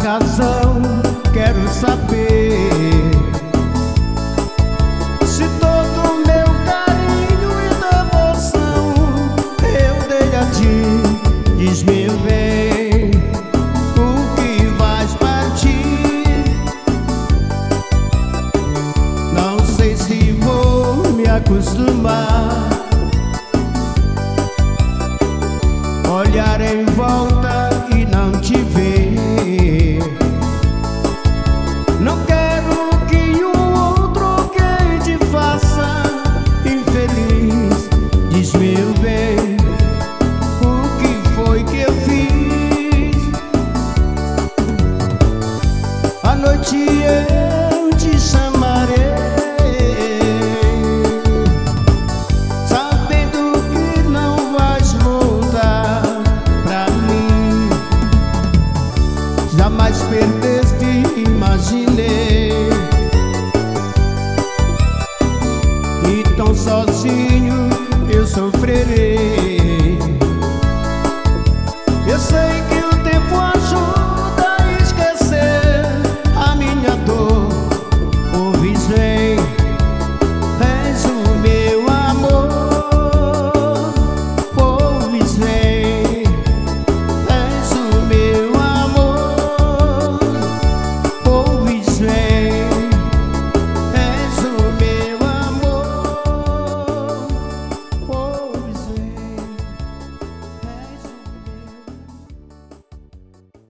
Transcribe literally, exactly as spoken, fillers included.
razão, quero saber se todo o meu carinho e devoção eu dei a ti. Diz-me bem, o que vais partir? Não sei se vou me acostumar, olhar em volta e não te ver. Não quero que o outro alguém te faça infeliz. Diz-me bem, o que foi que eu fiz? À noite eu te chamarei, sabendo que não vais voltar pra mim. Jamais perdeste, imaginei, e tão sozinho eu sofrerei. Eu sei